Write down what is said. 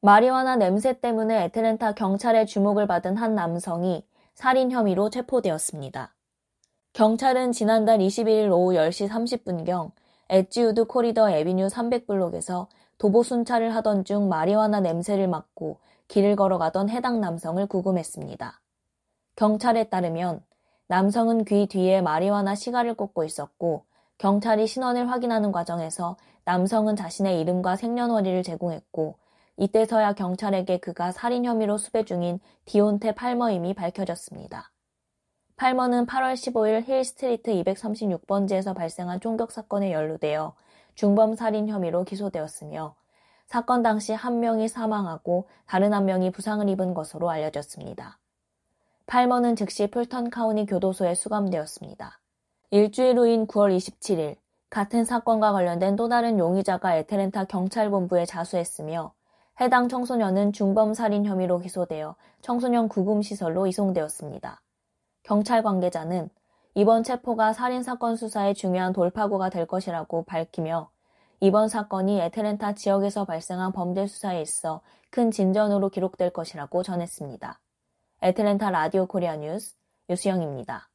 마리화나 냄새 때문에 애틀랜타 경찰의 주목을 받은 한 남성이 살인 혐의로 체포되었습니다. 경찰은 지난달 21일 오후 10시 30분경 엣지우드 코리더 애비뉴 300블록에서 도보 순찰을 하던 중 마리화나 냄새를 맡고 길을 걸어가던 해당 남성을 구금했습니다. 경찰에 따르면 남성은 귀 뒤에 마리화나 시가를 꽂고 있었고 경찰이 신원을 확인하는 과정에서 남성은 자신의 이름과 생년월일을 제공했고 이때서야 경찰에게 그가 살인 혐의로 수배 중인 디온테 팔머임이 밝혀졌습니다. 팔머는 8월 15일 힐 스트리트 236번지에서 발생한 총격 사건에 연루되어 중범 살인 혐의로 기소되었으며 사건 당시 한 명이 사망하고 다른 한 명이 부상을 입은 것으로 알려졌습니다. 팔머는 즉시 풀턴 카운티 교도소에 수감되었습니다. 일주일 후인 9월 27일 같은 사건과 관련된 또 다른 용의자가 애틀랜타 경찰본부에 자수했으며 해당 청소년은 중범 살인 혐의로 기소되어 청소년 구금시설로 이송되었습니다. 경찰 관계자는 이번 체포가 살인사건 수사에 중요한 돌파구가 될 것이라고 밝히며 이번 사건이 애틀랜타 지역에서 발생한 범죄 수사에 있어 큰 진전으로 기록될 것이라고 전했습니다. 애틀랜타 라디오 코리아 뉴스 유수영입니다.